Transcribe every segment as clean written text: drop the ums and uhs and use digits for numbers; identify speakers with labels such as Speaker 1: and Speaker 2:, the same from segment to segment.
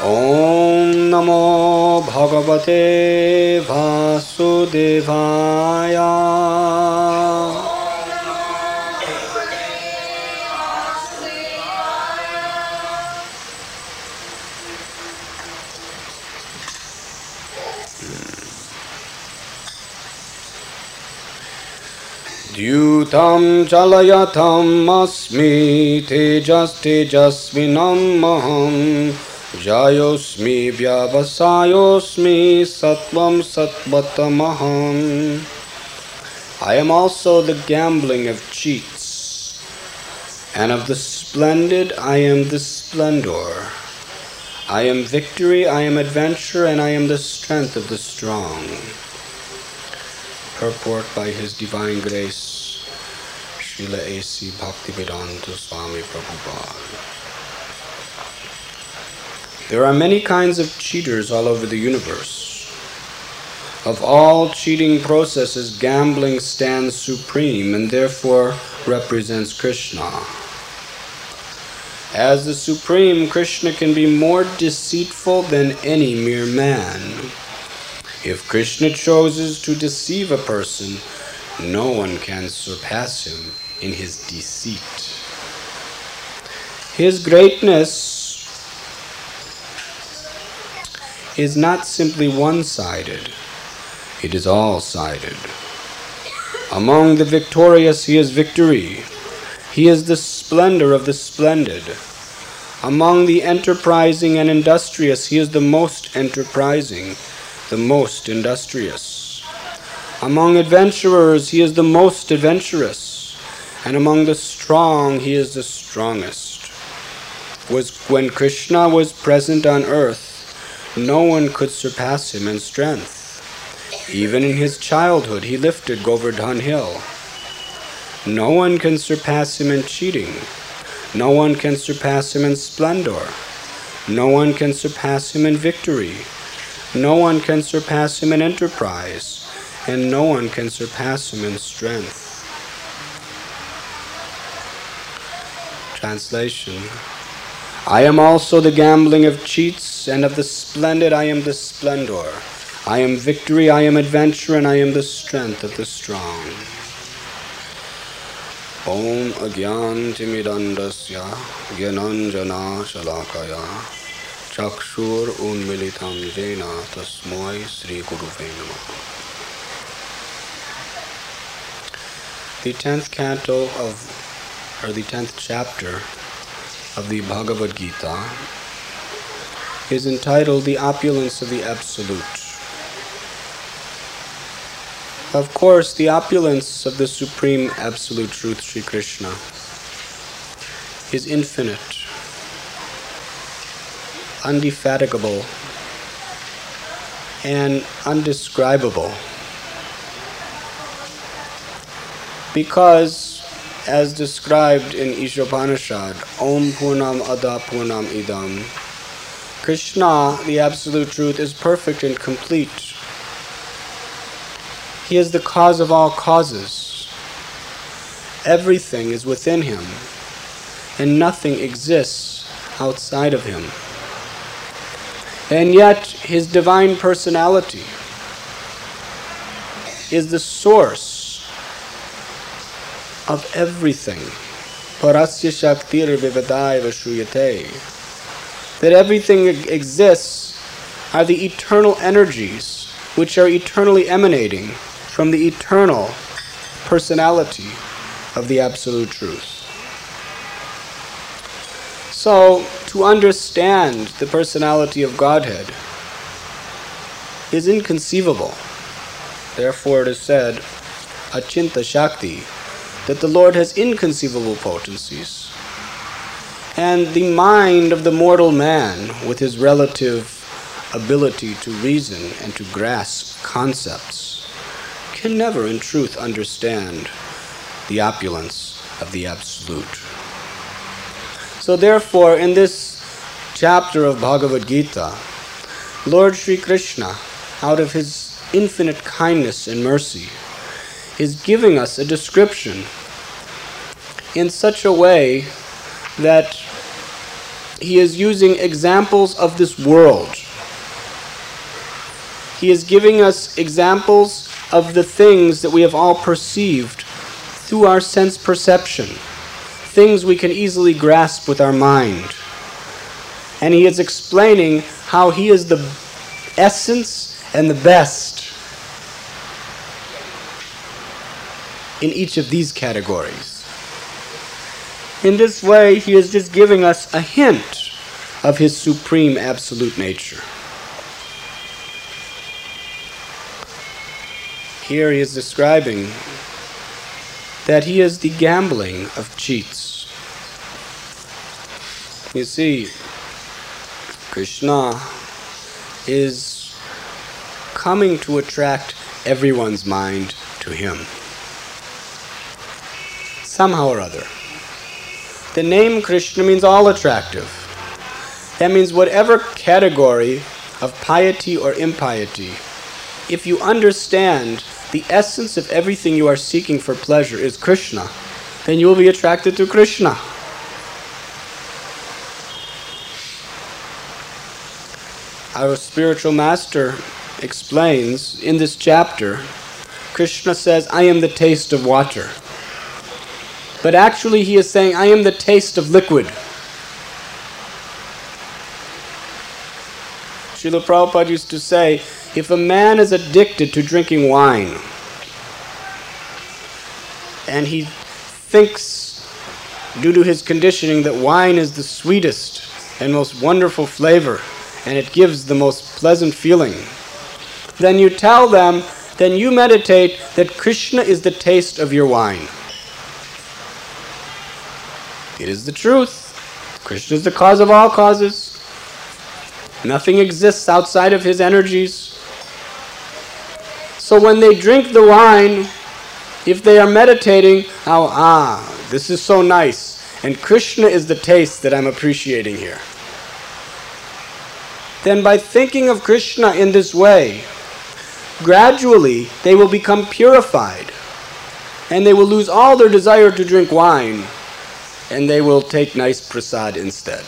Speaker 1: Om Namo Bhagavate Vasudevaya. Dyutam chalayatam asmi tejasvinam maham jayosmi vyavasayosmi sattvam sattvatamaham. I am also the gambling of cheats, and of the splendid I am the splendor. I am victory, I am adventure, and I am the strength of the strong. Purport by His Divine Grace, Srila A.C. Bhaktivedanta Swami Prabhupada. There are many kinds of cheaters all over the universe. Of all cheating processes, gambling stands supreme and therefore represents Krishna. As the Supreme, Krishna can be more deceitful than any mere man. If Krishna chooses to deceive a person, no one can surpass him in his deceit. His greatness is not simply one-sided, it is all-sided. Among the victorious, he is victory. He is the splendor of the splendid. Among the enterprising and industrious, he is the most enterprising, the most industrious. Among adventurers, he is the most adventurous, and among the strong, he is the strongest. When Krishna was present on earth, no one could surpass him in strength. Even in his childhood, he lifted Govardhan Hill. No one can surpass him in cheating. No one can surpass him in splendor. No one can surpass him in victory. No one can surpass him in enterprise, and no one can surpass him in strength. Translation. I am also the gambling of cheats, and of the splendid I am the splendor. I am victory, I am adventure, and I am the strength of the strong. Om Agyantimidandasya Gyananjana Shalakaya Chakshur Unmilitam Jena Tasmoi Sri Guruve Namaha. The 10th canto or the 10th chapter of the Bhagavad Gita is entitled The Opulence of the Absolute. Of course, the opulence of the Supreme Absolute Truth, Sri Krishna, is infinite, indefatigable, and undescribable. Because, as described in Ishopanishad, Om Purnam Ada Purnam Idam, Krishna, the Absolute Truth, is perfect and complete. He is the cause of all causes. Everything is within him, and nothing exists outside of him. And yet, his divine personality is the source of everything. Parasya Shaktir Vivadaiva Shruyate. That everything exists are the eternal energies which are eternally emanating from the eternal personality of the Absolute Truth. So, to understand the personality of Godhead is inconceivable. Therefore it is said, Achinta Shakti, that the Lord has inconceivable potencies. And the mind of the mortal man, with his relative ability to reason and to grasp concepts, can never in truth understand the opulence of the Absolute. So therefore, in this chapter of Bhagavad Gita, Lord Sri Krishna, out of his infinite kindness and mercy, is giving us a description in such a way that he is using examples of this world. He is giving us examples of the things that we have all perceived through our sense perception, things we can easily grasp with our mind. And he is explaining how he is the essence and the best in each of these categories. In this way, he is just giving us a hint of his supreme absolute nature. Here he is describing that he is the gambling of cheats. You see, Krishna is coming to attract everyone's mind to him, somehow or other. The name Krishna means all attractive. That means whatever category of piety or impiety, if you understand the essence of everything you are seeking for pleasure is Krishna, then you will be attracted to Krishna. Our spiritual master explains in this chapter, Krishna says, I am the taste of water. But actually he is saying, I am the taste of liquid. Srila Prabhupada used to say, if a man is addicted to drinking wine, and he thinks, due to his conditioning, that wine is the sweetest and most wonderful flavor, and it gives the most pleasant feeling, then you tell them, then you meditate that Krishna is the taste of your wine. It is the truth. Krishna is the cause of all causes. Nothing exists outside of his energies. So when they drink the wine, if they are meditating, this is so nice, and Krishna is the taste that I'm appreciating here, then by thinking of Krishna in this way, gradually they will become purified, and they will lose all their desire to drink wine, and they will take nice prasad instead.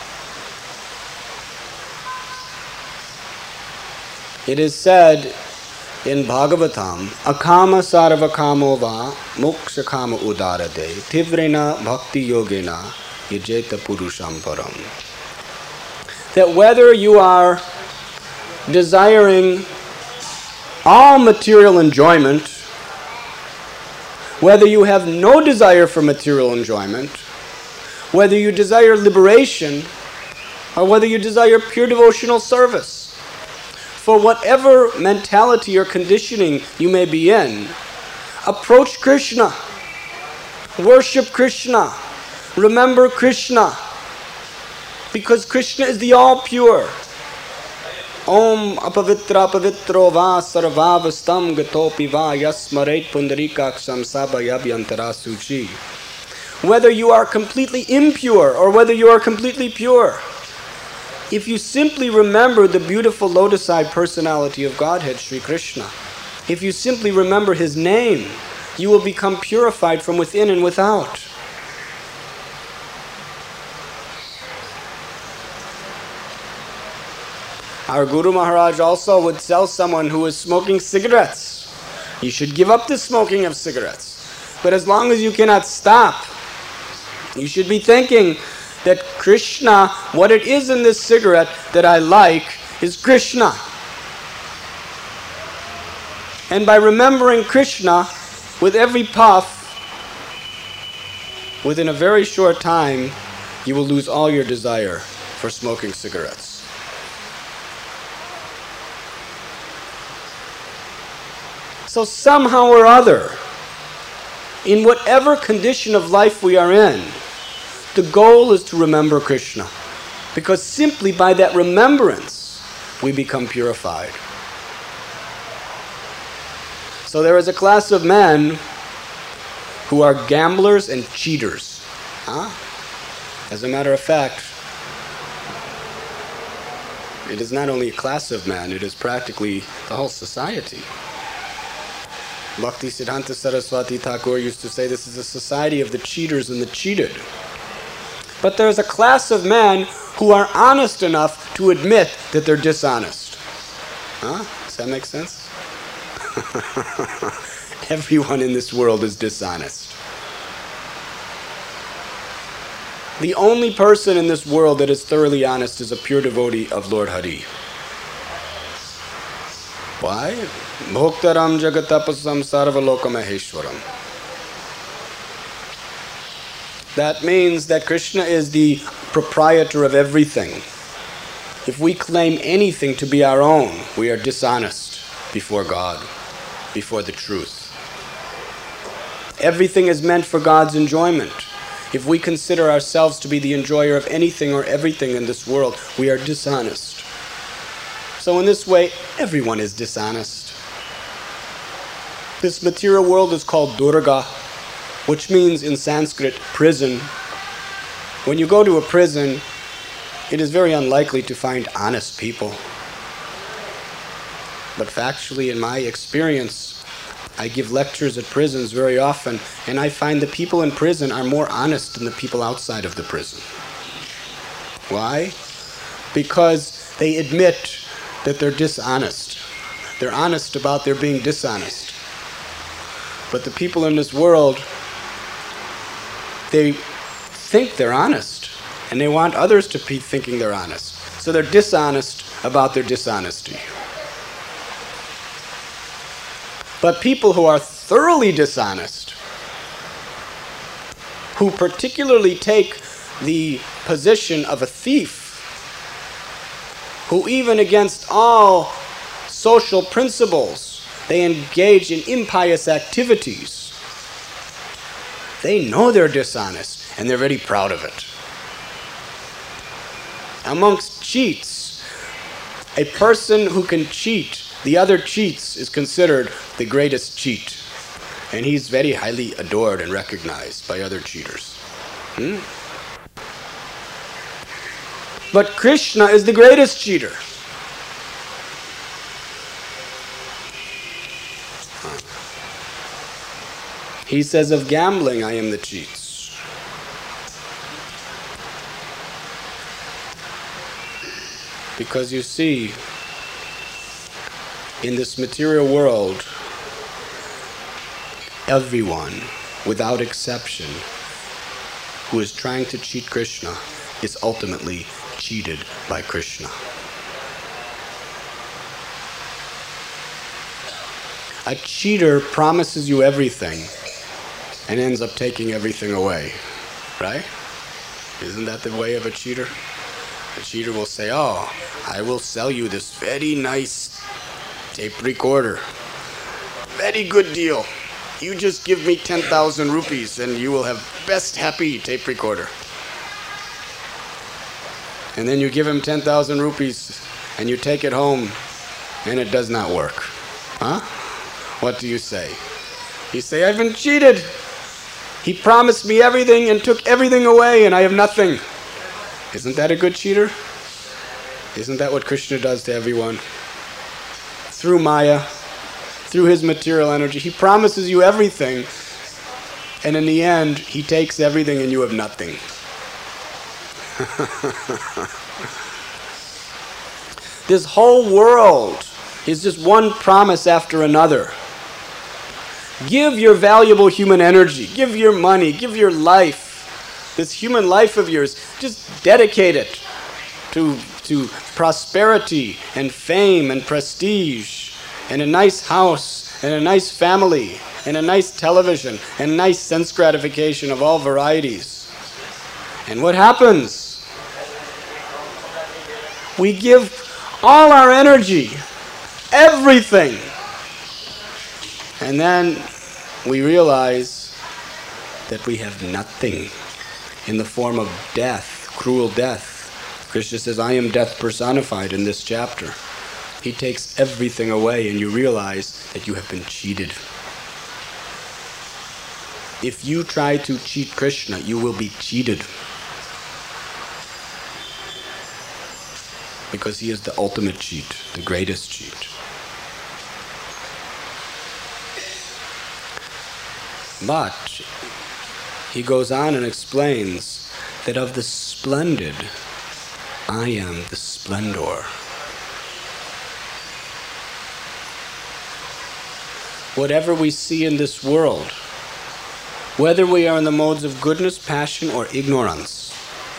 Speaker 1: It is said in Bhagavatam, Akama sarva kamo va moksha kama udarade tivrena bhakti yogena yajeta purusham param. That whether you are desiring all material enjoyment, whether you have no desire for material enjoyment, whether you desire liberation, or whether you desire pure devotional service, for whatever mentality or conditioning you may be in, approach Krishna, worship Krishna, remember Krishna, because Krishna is the all-pure. Om apavitra pavitro va sarvavastam gatopi va yasmaret pundarikaksam sabayabhyantara suchi. Whether you are completely impure or whether you are completely pure, if you simply remember the beautiful lotus-eyed personality of Godhead, Sri Krishna, if you simply remember his name, you will become purified from within and without. Our Guru Maharaj also would tell someone who is smoking cigarettes, you should give up the smoking of cigarettes. But as long as you cannot stop, you should be thinking that Krishna, what it is in this cigarette that I like, is Krishna. And by remembering Krishna with every puff, within a very short time, you will lose all your desire for smoking cigarettes. So somehow or other, in whatever condition of life we are in, the goal is to remember Krishna. Because simply by that remembrance, we become purified. So there is a class of men who are gamblers and cheaters. As a matter of fact, it is not only a class of men, it is practically the whole society. Bhakti Siddhanta Saraswati Thakur used to say this is a society of the cheaters and the cheated. But there's a class of men who are honest enough to admit that they're dishonest. Huh? Does that make sense? Everyone in this world is dishonest. The only person in this world that is thoroughly honest is a pure devotee of Lord Hari. Why? Bhoktaram jagatapasam sarvalokamaheshwaram. That means that Krishna is the proprietor of everything. If we claim anything to be our own, we are dishonest before God, before the truth. Everything is meant for God's enjoyment. If we consider ourselves to be the enjoyer of anything or everything in this world, we are dishonest. So in this way, everyone is dishonest. This material world is called Durga, which means in Sanskrit, prison. When you go to a prison, it is very unlikely to find honest people. But factually, in my experience, I give lectures at prisons very often, and I find the people in prison are more honest than the people outside of the prison. Why? Because they admit that they're dishonest. They're honest about their being dishonest. But the people in this world, they think they're honest, and they want others to be thinking they're honest. So they're dishonest about their dishonesty. But people who are thoroughly dishonest, who particularly take the position of a thief, who even against all social principles, they engage in impious activities, they know they're dishonest, and they're very proud of it. Amongst cheats, a person who can cheat the other cheats is considered the greatest cheat. And he's very highly adored and recognized by other cheaters. But Krishna is the greatest cheater. He says, of gambling, I am the cheats. Because you see, in this material world, everyone, without exception, who is trying to cheat Krishna is ultimately cheated by Krishna. A cheater promises you everything and ends up taking everything away, right? Isn't that the way of a cheater? A cheater will say, oh, I will sell you this very nice tape recorder. Very good deal. You just give me 10,000 rupees and you will have best happy tape recorder. And then you give him 10,000 rupees and you take it home and it does not work. Huh? What do you say? You say, I've been cheated. He promised me everything and took everything away and I have nothing. Isn't that a good cheater? Isn't that what Krishna does to everyone? Through Maya, through his material energy, he promises you everything, and in the end, he takes everything and you have nothing. This whole world is just one promise after another. Give your valuable human energy, give your money, give your life, this human life of yours, just dedicate it to prosperity and fame and prestige and a nice house and a nice family and a nice television and nice sense gratification of all varieties. And what happens? We give all our energy, everything, and then we realize that we have nothing in the form of death, cruel death. Krishna says, I am death personified in this chapter. He takes everything away and you realize that you have been cheated. If you try to cheat Krishna, you will be cheated. Because he is the ultimate cheat, the greatest cheat. But he goes on and explains that of the splendid, I am the splendor. Whatever we see in this world, whether we are in the modes of goodness, passion, or ignorance,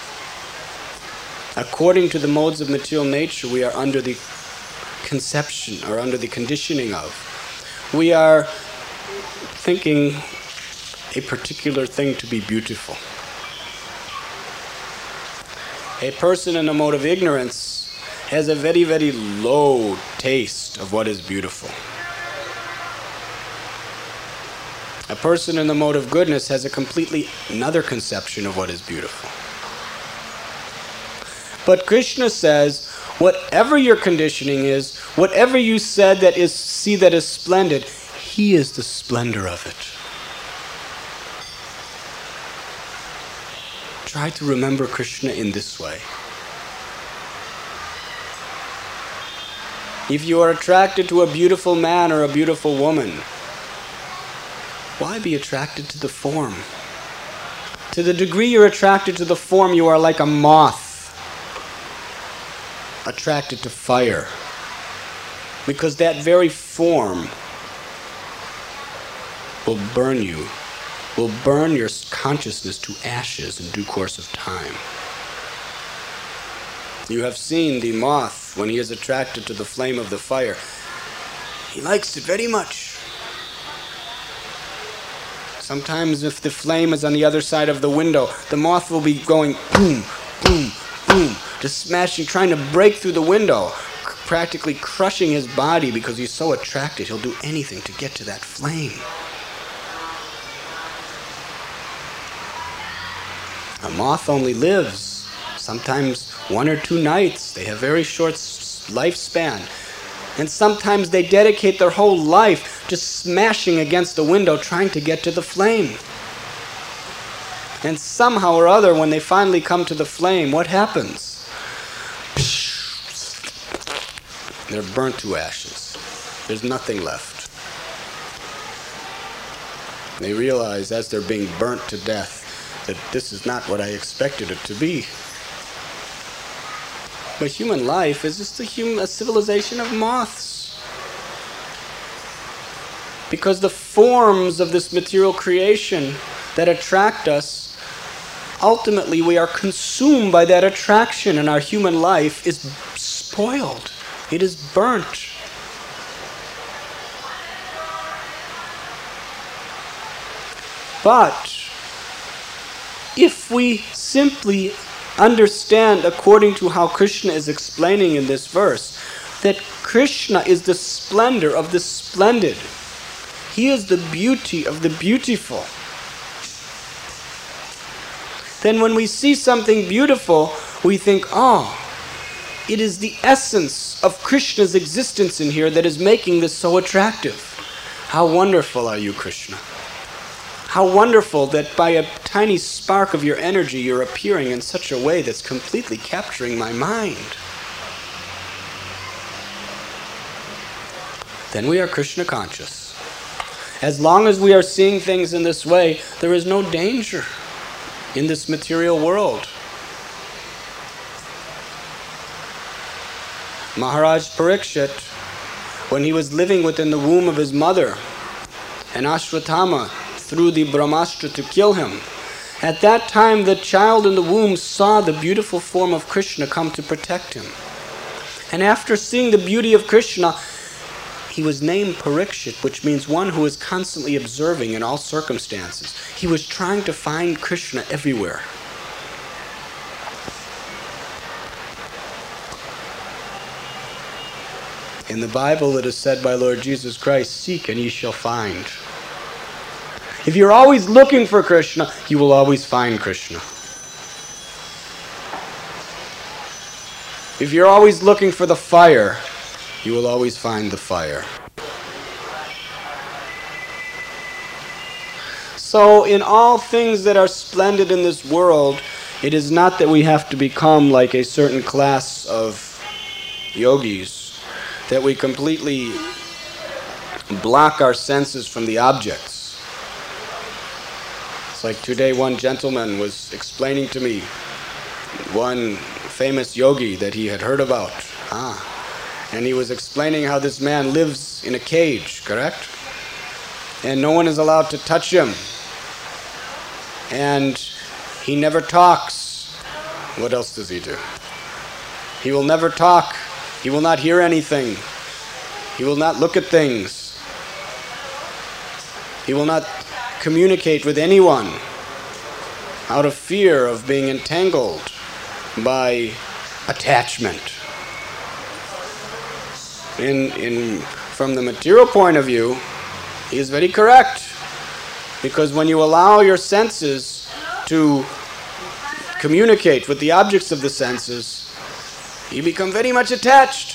Speaker 1: according to the modes of material nature, we are under the conception or under the conditioning of. We are thinking a particular thing to be beautiful. A person in a mode of ignorance has a very, very low taste of what is beautiful. A person in the mode of goodness has a completely another conception of what is beautiful. But Krishna says, whatever your conditioning is, whatever you said that is see that is splendid, he is the splendor of it. Try to remember Krishna in this way. If you are attracted to a beautiful man or a beautiful woman, why be attracted to the form? To the degree you're attracted to the form, you are like a moth attracted to fire. Because that very form will burn you, will burn your consciousness to ashes in due course of time. You have seen the moth when he is attracted to the flame of the fire. He likes it very much. Sometimes if the flame is on the other side of the window, the moth will be going boom, boom, boom, just smashing, trying to break through the window, practically crushing his body because he's so attracted. He'll do anything to get to that flame. A moth only lives sometimes 1 or 2 nights. They have very short lifespan. And sometimes they dedicate their whole life just smashing against the window trying to get to the flame. And somehow or other, when they finally come to the flame, what happens? They're burnt to ashes. There's nothing left. They realize as they're being burnt to death that this is not what I expected it to be. But human life is just a civilization of moths. Because the forms of this material creation that attract us, ultimately we are consumed by that attraction, and our human life is spoiled. It is burnt. But if we simply understand, according to how Krishna is explaining in this verse, that Krishna is the splendor of the splendid. He is the beauty of the beautiful. Then when we see something beautiful, we think, oh, it is the essence of Krishna's existence in here that is making this so attractive. How wonderful are you, Krishna? How wonderful that by a tiny spark of your energy you're appearing in such a way that's completely capturing my mind. Then we are Krishna conscious. As long as we are seeing things in this way, there is no danger in this material world. Maharaj Parikshit, when he was living within the womb of his mother, and Ashwatthama threw the Brahmastra to kill him, at that time the child in the womb saw the beautiful form of Krishna come to protect him. And after seeing the beauty of Krishna, he was named Parikshit, which means one who is constantly observing in all circumstances. He was trying to find Krishna everywhere. In the Bible it is said by Lord Jesus Christ, "Seek and ye shall find." If you're always looking for Krishna, you will always find Krishna. If you're always looking for the fire, you will always find the fire. So in all things that are splendid in this world, it is not that we have to become like a certain class of yogis, that we completely block our senses from the objects. It's like today one gentleman was explaining to me one famous yogi that he had heard about. And he was explaining how this man lives in a cage, correct? And no one is allowed to touch him. And he never talks. What else does he do? He will never talk. He will not hear anything. He will not look at things. He will not communicate with anyone out of fear of being entangled by attachment. From the material point of view, he is very correct. Because when you allow your senses to communicate with the objects of the senses, you become very much attached.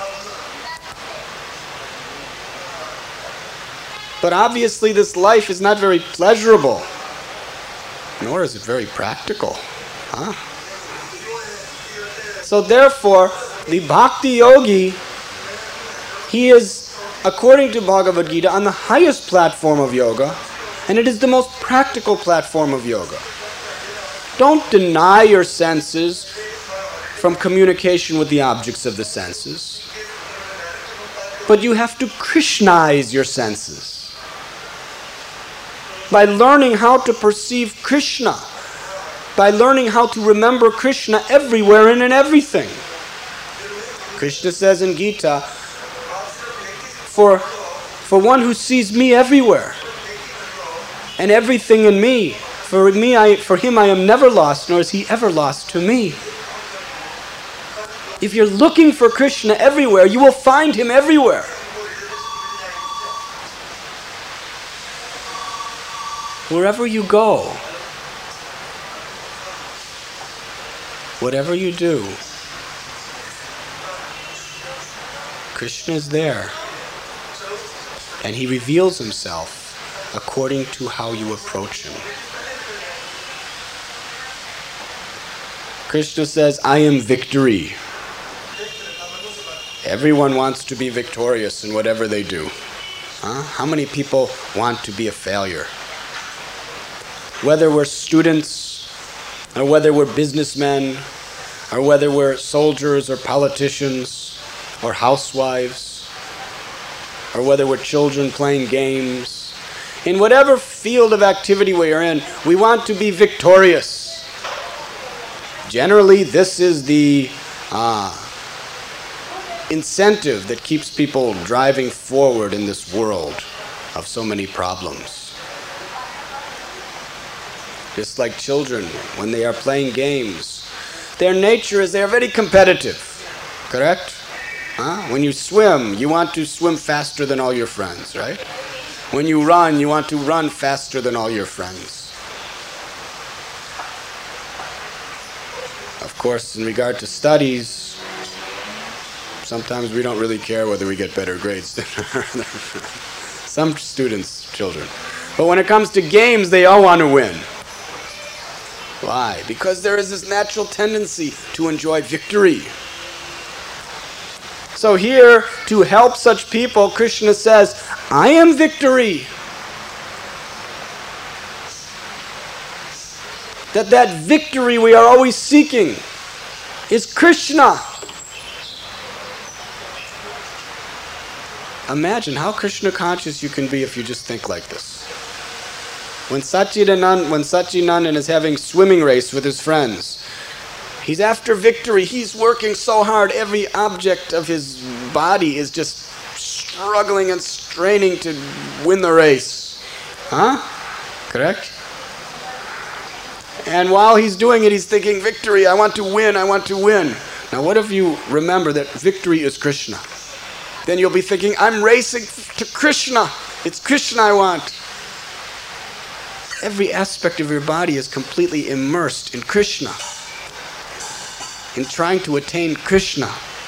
Speaker 1: But obviously this life is not very pleasurable, nor is it very practical. So therefore, the Bhakti Yogi, he is, according to Bhagavad Gita, on the highest platform of yoga, and it is the most practical platform of yoga. Don't deny your senses from communication with the objects of the senses, but you have to Krishnaize your senses by learning how to perceive Krishna, by learning how to remember Krishna everywhere and in everything. Krishna says in Gita, for one who sees me everywhere and everything in me, for him I am never lost, nor is he ever lost to me. If you're looking for Krishna everywhere, you will find him everywhere. Wherever you go, whatever you do, Krishna is there. And he reveals himself according to how you approach him. Krishna says, I am victory. Everyone wants to be victorious in whatever they do. How many people want to be a failure? Whether we're students, or whether we're businessmen, or whether we're soldiers or politicians, or housewives, or whether we're children playing games. In whatever field of activity we are in, we want to be victorious. Generally, this is the incentive that keeps people driving forward in this world of so many problems. Just like children, when they are playing games, their nature is they are very competitive, correct? When you swim, you want to swim faster than all your friends, right? When you run, you want to run faster than all your friends. Of course, in regard to studies, sometimes we don't really care whether we get better grades than some students, children. But when it comes to games, they all want to win. Why? Because there is this natural tendency to enjoy victory. So here, to help such people, Krishna says, I am victory. That victory we are always seeking is Krishna. Imagine how Krishna conscious you can be if you just think like this. When Satchidananda is having swimming race with his friends, he's after victory. He's working so hard. Every object of his body is just struggling and straining to win the race. Correct? And while he's doing it, he's thinking, victory, I want to win, I want to win. Now what if you remember that victory is Krishna? Then you'll be thinking, I'm racing to Krishna. It's Krishna I want. Every aspect of your body is completely immersed in Krishna, in trying to attain Krishna.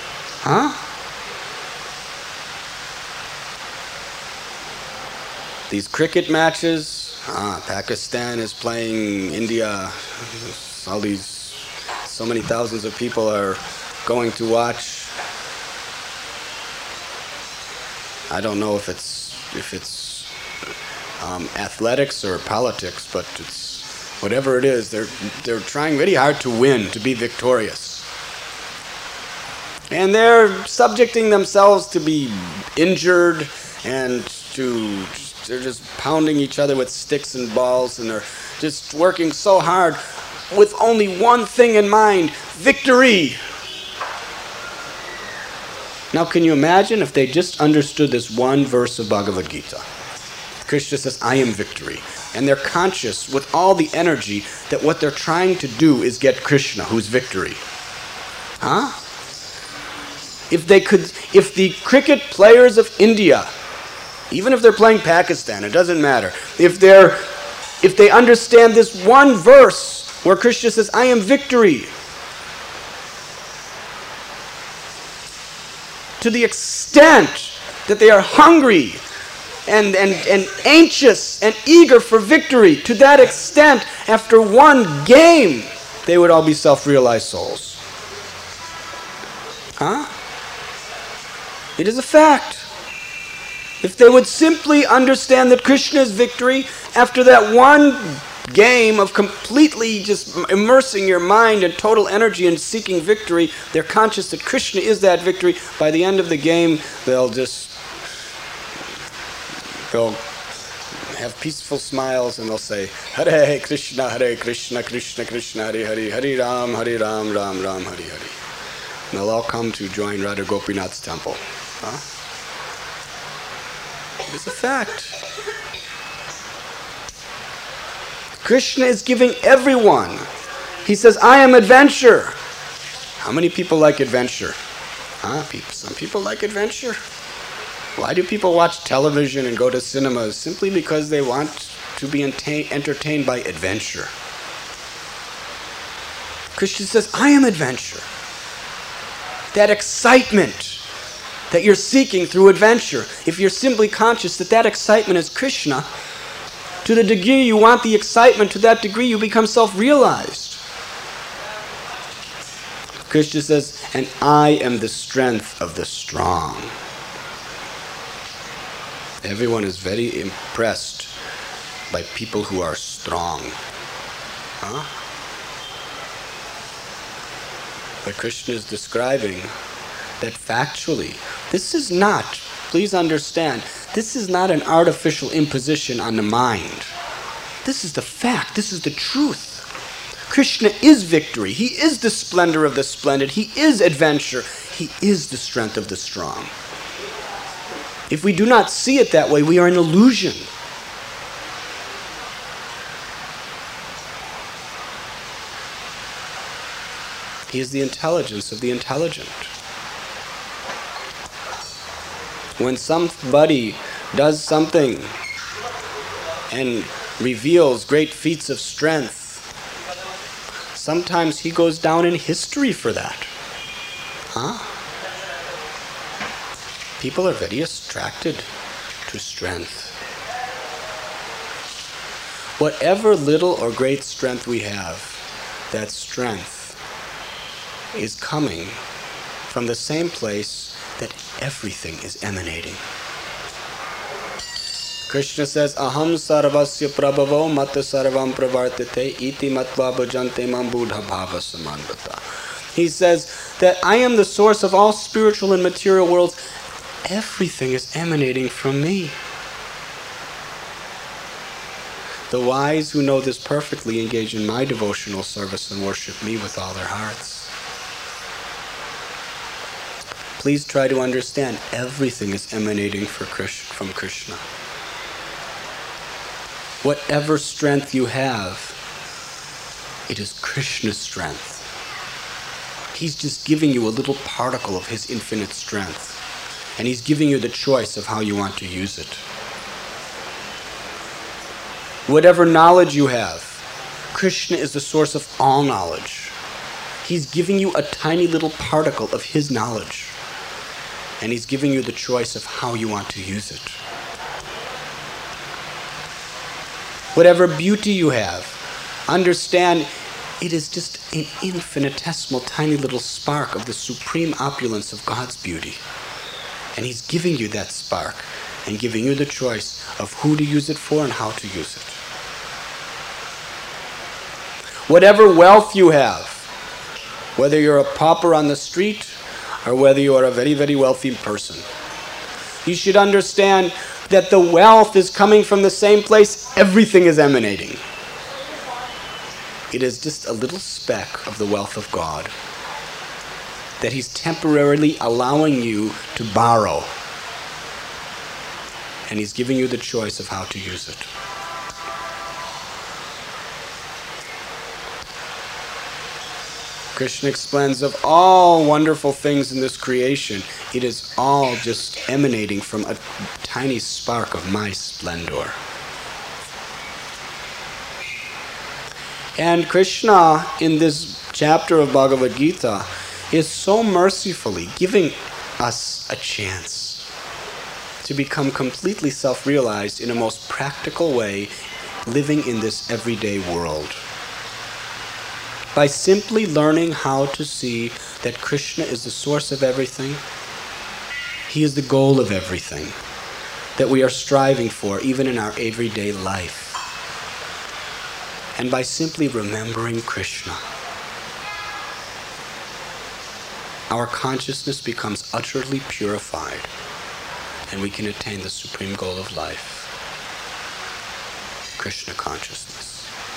Speaker 1: These cricket matches, Pakistan is playing India, so many thousands of people are going to watch. I don't know if it's athletics or politics, but it's whatever it is, they're trying very hard to win, to be victorious. And they're subjecting themselves to be injured, and they're just pounding each other with sticks and balls, and they're just working so hard with only one thing in mind: victory. Now, can you imagine if they just understood this one verse of Bhagavad Gita? Krishna says, I am victory. And they're conscious with all the energy that what they're trying to do is get Krishna, who's victory. Huh? If the cricket players of India, even if they're playing Pakistan, it doesn't matter. If they understand this one verse where Krishna says, I am victory, to the extent that they are hungry and anxious and eager for victory, to that extent, after one game, they would all be self-realized souls. Huh? It is a fact. If they would simply understand that Krishna is victory, after that one game of completely just immersing your mind in total energy and seeking victory, they're conscious that Krishna is that victory. By the end of the game, they'll have peaceful smiles, and they'll say, Hare Krishna, Krishna Krishna, Hare Hare, Hare Ram, Ram Ram, Hare Hare. And they'll all come to join Radha Gopinath's temple. Huh? It's a fact. Krishna is giving everyone. He says, I am adventure. How many people like adventure? Huh? Some people like adventure. Why do people watch television and go to cinemas? Simply because they want to be entertained by adventure. Krishna says, I am adventure. That excitement that you're seeking through adventure, if you're simply conscious that that excitement is Krishna, to the degree you want the excitement, to that degree you become self-realized. Krishna says, and I am the strength of the strong. Everyone is very impressed by people who are strong. Huh? But Krishna is describing that factually, this is not, please understand, this is not an artificial imposition on the mind. This is the fact, this is the truth. Krishna is victory. He is the splendor of the splendid. He is adventure. He is the strength of the strong. If we do not see it that way, we are in illusion. He is the intelligence of the intelligent. When somebody does something and reveals great feats of strength, sometimes he goes down in history for that. Huh? People are very attracted to strength. Whatever little or great strength we have, that strength is coming from the same place that everything is emanating. Krishna says, Aham sarvasya prabhavo mata sarvam pravartate iti matva bhajante mam buddha bhava samandata. He says that I am the source of all spiritual and material worlds. Everything is emanating from me. The wise who know this perfectly engage in my devotional service and worship me with all their hearts. Please try to understand, everything is emanating from Krishna. Whatever strength you have, it is Krishna's strength. He's just giving you a little particle of his infinite strength. And he's giving you the choice of how you want to use it. Whatever knowledge you have, Krishna is the source of all knowledge. He's giving you a tiny little particle of his knowledge. And he's giving you the choice of how you want to use it. Whatever beauty you have, understand it is just an infinitesimal tiny little spark of the supreme opulence of God's beauty. And he's giving you that spark and giving you the choice of who to use it for and how to use it. Whatever wealth you have, whether you're a pauper on the street or whether you are a very, very wealthy person, you should understand that the wealth is coming from the same place everything is emanating. It is just a little speck of the wealth of God that He's temporarily allowing you to borrow. And He's giving you the choice of how to use it. Krishna explains of all wonderful things in this creation, it is all just emanating from a tiny spark of my splendor. And Krishna, in this chapter of Bhagavad Gita, is so mercifully giving us a chance to become completely self-realized in a most practical way, living in this everyday world. By simply learning how to see that Krishna is the source of everything, He is the goal of everything that we are striving for, even in our everyday life. And by simply remembering Krishna, our consciousness becomes utterly purified, and we can attain the supreme goal of life, Krishna consciousness.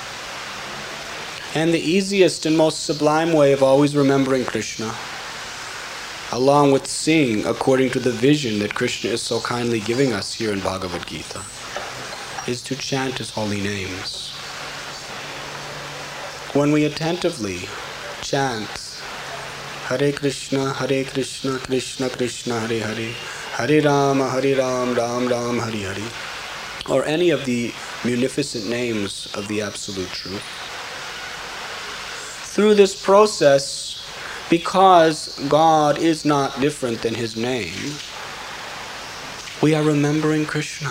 Speaker 1: And the easiest and most sublime way of always remembering Krishna, along with seeing according to the vision that Krishna is so kindly giving us here in Bhagavad Gita, is to chant His holy names. When we attentively chant Hare Krishna, Krishna Krishna, Hare Hare, Hare Ram, Ram Ram, Hare Hare, or any of the munificent names of the Absolute Truth. Through this process, because God is not different than His name, we are remembering Krishna.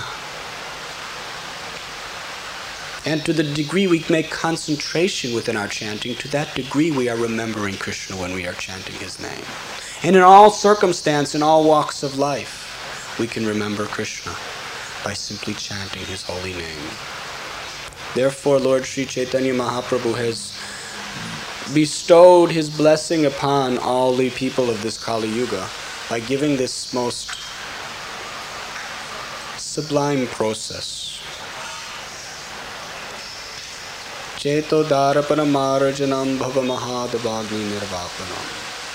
Speaker 1: And to the degree we make concentration within our chanting, to that degree we are remembering Krishna when we are chanting His name. And in all circumstance, in all walks of life, we can remember Krishna by simply chanting His holy name. Therefore, Lord Sri Chaitanya Mahaprabhu has bestowed His blessing upon all the people of this Kali Yuga by giving this most sublime process. Cheto Dharapana Marjanam Bhava Mahadavagni Nirvapanam.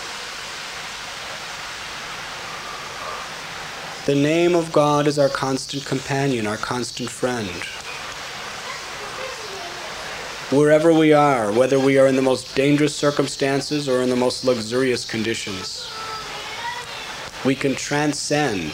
Speaker 1: The name of God is our constant companion, our constant friend. Wherever we are, whether we are in the most dangerous circumstances or in the most luxurious conditions, we can transcend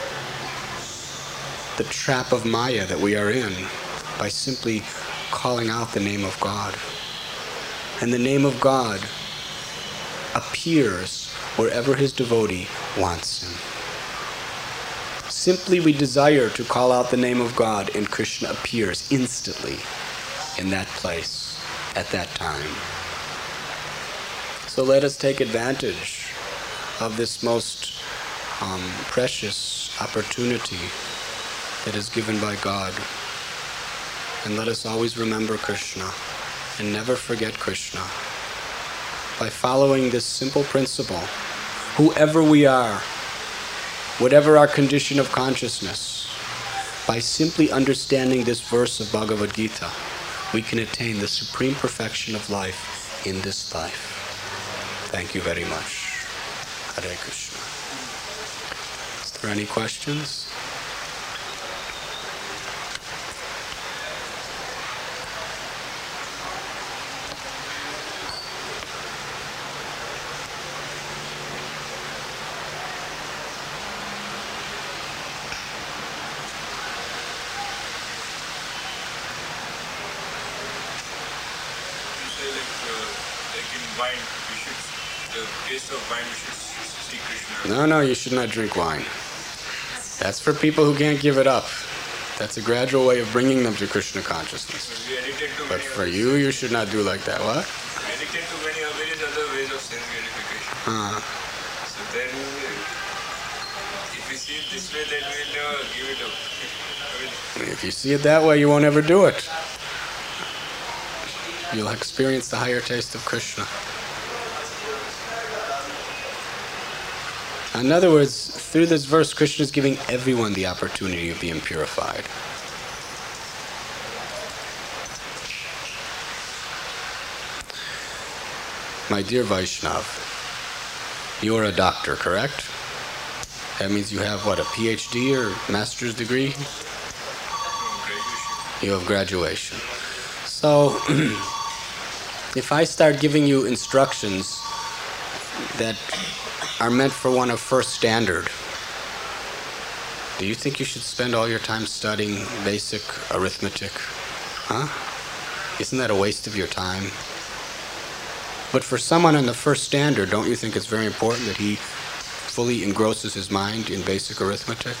Speaker 1: the trap of Maya that we are in by simply calling out the name of God. And the name of God appears wherever His devotee wants Him. Simply we desire to call out the name of God, and Krishna appears instantly in that place, at that time. So let us take advantage of this most precious opportunity that is given by God. And let us always remember Krishna and never forget Krishna by following this simple principle. Whoever we are, whatever our condition of consciousness, by simply understanding this verse of Bhagavad Gita, we can attain the supreme perfection of life in this life. Thank you very much. Hare Krishna. Is there any questions? No, you should not drink wine. That's for people who can't give it up. That's a gradual way of bringing them to Krishna consciousness. But for you, you should not do like that. What?
Speaker 2: Addicted to many various other ways of sense gratification. So then, if you see it this way, then we'll never give it up.
Speaker 1: If you see it that way, you won't ever do it. you'll experience the higher taste of Krishna. In other words, through this verse, Krishna is giving everyone the opportunity of being purified. My dear Vaishnav, you're a doctor, correct? That means you have, what, a PhD or master's degree? You have graduation. So, if I start giving you instructions that are meant for one of first standard, do you think you should spend all your time studying basic arithmetic? Huh? Isn't that a waste of your time? But for someone in the first standard, don't you think it's very important that he fully engrosses his mind in basic arithmetic?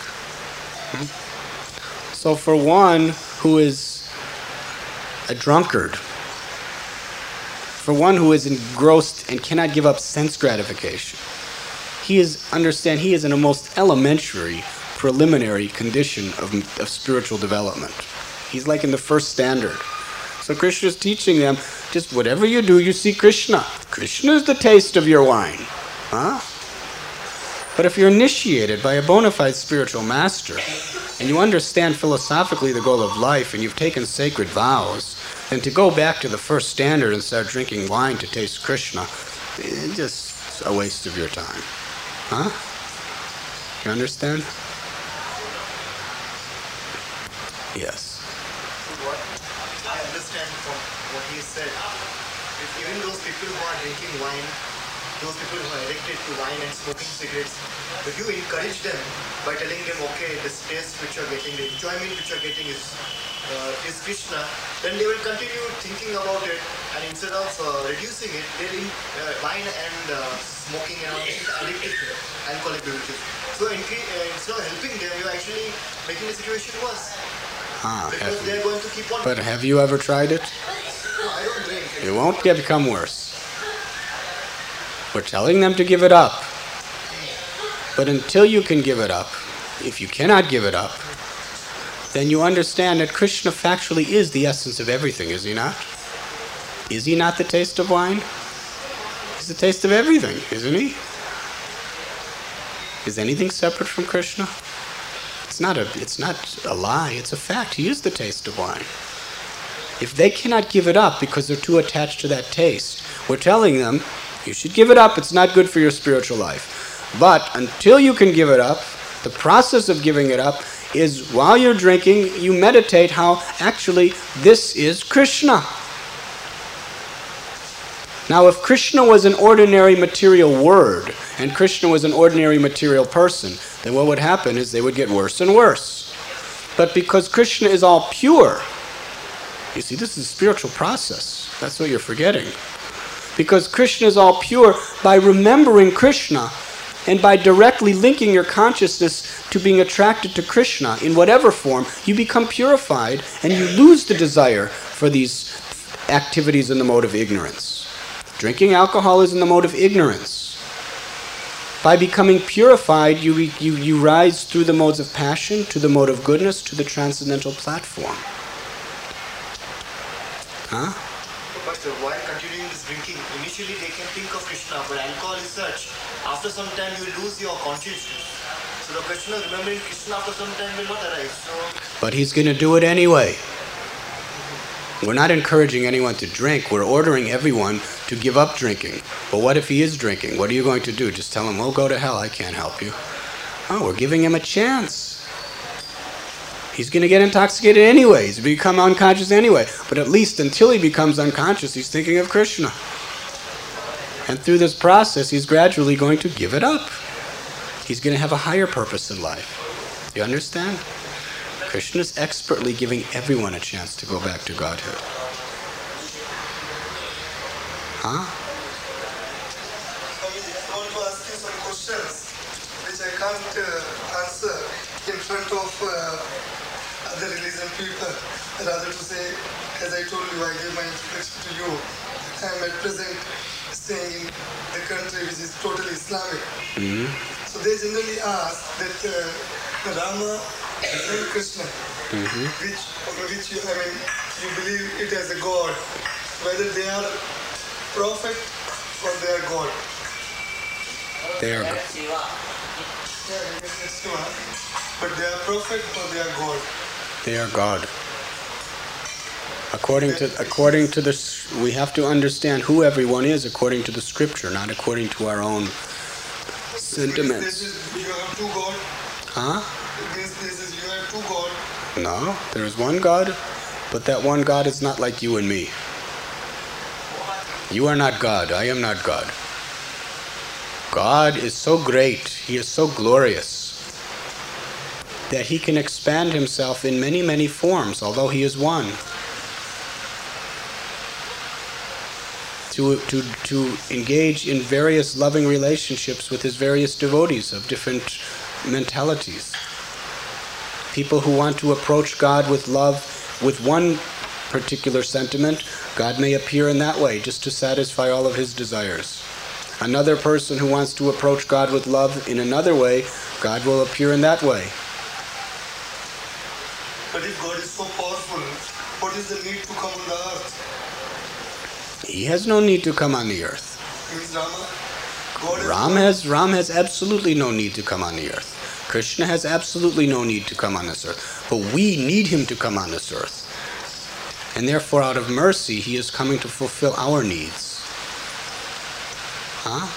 Speaker 1: So for one who is a drunkard, for one who is engrossed and cannot give up sense gratification, he is in a most elementary, preliminary condition of spiritual development. He's like in the first standard. So Krishna is teaching them, just whatever you do, you see Krishna. Krishna is the taste of your wine. Huh? But if you're initiated by a bona fide spiritual master, and you understand philosophically the goal of life, and you've taken sacred vows, then to go back to the first standard and start drinking wine to taste Krishna, it's just a waste of your time. Huh? You understand? Yes.
Speaker 3: What I understand from what he said, if even those people who are drinking wine, those people who are addicted to wine and smoking cigarettes, if you encourage them by telling them, okay, this taste which you're getting, the enjoyment which you're getting is Krishna, then they will continue thinking about it, and instead of reducing it, they'll wine and smoking and all addicted to alcoholic beverages. So instead of helping them, you're actually making the situation worse. Because they're going to keep on.
Speaker 1: But have you ever tried it?
Speaker 3: No, I don't drink.
Speaker 1: It won't become worse. We're telling them to give it up. But until you can give it up, if you cannot give it up, then you understand that Krishna factually is the essence of everything, is he not? Is he not the taste of wine? He's the taste of everything, isn't he? Is anything separate from Krishna? It's not a lie, it's a fact. He is the taste of wine. If they cannot give it up because they're too attached to that taste, we're telling them, you should give it up, it's not good for your spiritual life. But until you can give it up, the process of giving it up is while you're drinking, you meditate how actually this is Krishna. Now if Krishna was an ordinary material word, and Krishna was an ordinary material person, then what would happen is they would get worse and worse. But because Krishna is all pure, you see, this is a spiritual process. That's what you're forgetting. Because Krishna is all pure, by remembering Krishna, and by directly linking your consciousness to being attracted to Krishna in whatever form, you become purified and you lose the desire for these activities in the mode of ignorance. Drinking alcohol is in the mode of ignorance. By becoming purified, you rise through the modes of passion, to the mode of goodness, to the transcendental platform. Huh?
Speaker 3: But while continuing this drinking, initially they can think of Krishna, but alcohol is such, after some time you lose your consciousness. So the question of remembering Krishna after some time will not arise. So,
Speaker 1: but he's going to do it anyway. We're not encouraging anyone to drink. We're ordering everyone to give up drinking. But what if he is drinking? What are you going to do? Just tell him, well, go to hell, I can't help you. Oh, we're giving him a chance. He's going to get intoxicated anyway. He's become unconscious anyway. But at least until he becomes unconscious, he's thinking of Krishna. And through this process, he's gradually going to give it up. He's going to have a higher purpose in life. You understand? Krishna is expertly giving everyone a chance to go back to Godhead. Huh?
Speaker 4: I want to ask you some questions which I can't answer in front of other religion people. Rather to say, as I told you, I gave my introduction to you. I am at present staying in the country which is totally Islamic.
Speaker 1: Mm-hmm.
Speaker 4: So they generally ask that Rama and Krishna, which you believe it as a god, whether they are prophet or they are God.
Speaker 1: They are,
Speaker 4: Yeah, it's true, huh? But they are prophet or they are God.
Speaker 1: they are God. According to this, we have to understand who everyone is according to the scripture, not according to our own sentiments.
Speaker 4: You have two God.
Speaker 1: Huh?
Speaker 4: This is you have two God.
Speaker 1: No, there is one God, but that one God is not like you and me. You are not God, I am not God. God is so great, He is so glorious, that He can expand Himself in many, many forms, although He is one. To engage in various loving relationships with His various devotees of different mentalities. People who want to approach God with love, with one particular sentiment, God may appear in that way, just to satisfy all of His desires. Another person who wants to approach God with love in another way, God will appear in that way.
Speaker 4: But if God is so powerful, what is the need to come on the earth?
Speaker 1: He has no need to come on the earth.
Speaker 4: Means Rama? God is
Speaker 1: Ram has absolutely no need to come on the earth. Krishna has absolutely no need to come on this earth. But we need him to come on this earth. And therefore, out of mercy, he is coming to fulfill our needs. Huh?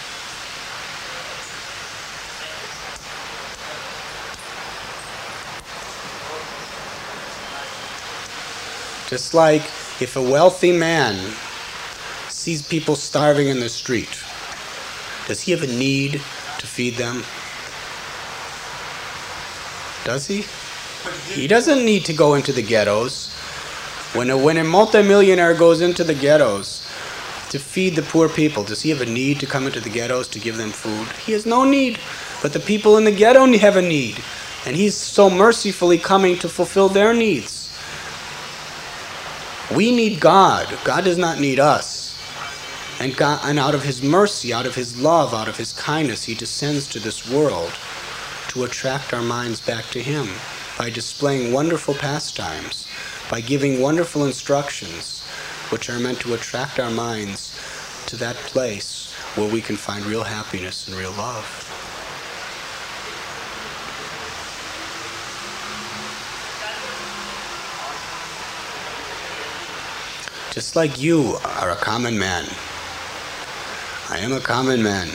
Speaker 1: Just like if a wealthy man sees people starving in the street, does he have a need to feed them? Does he? He doesn't need to go into the ghettos. When a multimillionaire goes into the ghettos to feed the poor people, does he have a need to come into the ghettos to give them food? He has no need. But the people in the ghetto have a need. And he's so mercifully coming to fulfill their needs. We need God. God does not need us. And out of his mercy, out of his love, out of his kindness, he descends to this world to attract our minds back to him by displaying wonderful pastimes, by giving wonderful instructions which are meant to attract our minds to that place where we can find real happiness and real love. Just like you are a common man, I am a common man.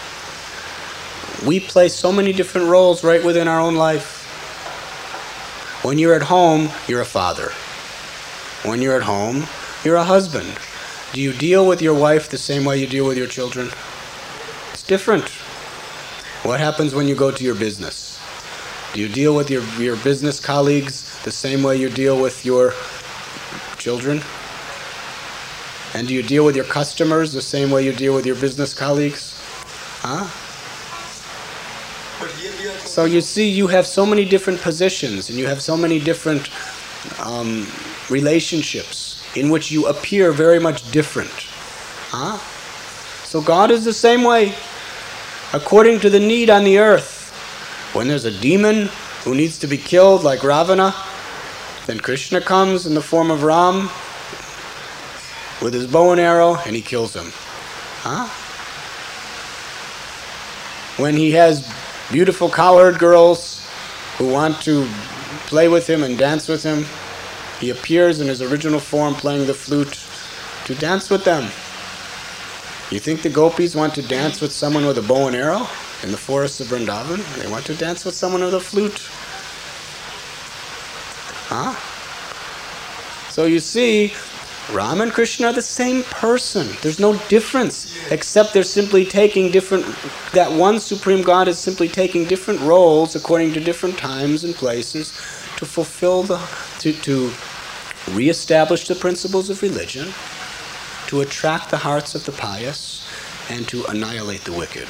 Speaker 1: We play so many different roles right within our own life. When you're at home, you're a father. When you're at home, you're a husband. Do you deal with your wife the same way you deal with your children? It's different. What happens when you go to your business? Do you deal with your business colleagues the same way you deal with your children? And do you deal with your customers the same way you deal with your business colleagues? Huh? So you see, you have so many different positions and you have so many different relationships in which you appear very much different. Huh? So God is the same way. According to the need on the earth, when there's a demon who needs to be killed like Ravana, then Krishna comes in the form of Ram with his bow and arrow and he kills him. Huh? When he has beautiful colored girls who want to play with him and dance with him, he appears in his original form playing the flute to dance with them. You think the gopis want to dance with someone with a bow and arrow in the forests of Vrindavan? They want to dance with someone with a flute. Huh? So you see, Ram and Krishna are the same person. There's no difference, except they're simply taking different, that one Supreme God is simply taking different roles according to different times and places to fulfill to reestablish the principles of religion, to attract the hearts of the pious, and to annihilate the wicked.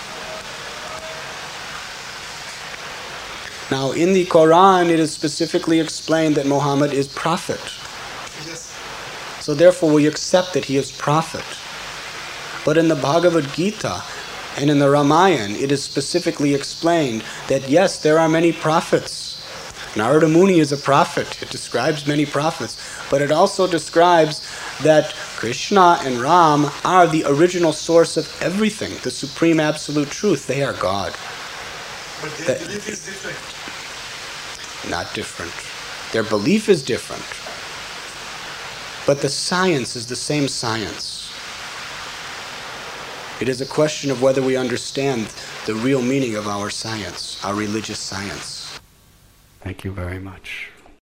Speaker 1: Now, in the Quran, it is specifically explained that Muhammad is prophet. So therefore we accept that he is prophet. But in the Bhagavad Gita and in the Ramayana, it is specifically explained that yes, there are many prophets. Narada Muni is a prophet. It describes many prophets. But it also describes that Krishna and Ram are the original source of everything, the supreme absolute truth. They are God.
Speaker 4: But their belief is different.
Speaker 1: Not different. Their belief is different. But the science is the same science. It is a question of whether we understand the real meaning of our science, our religious science. Thank you very much.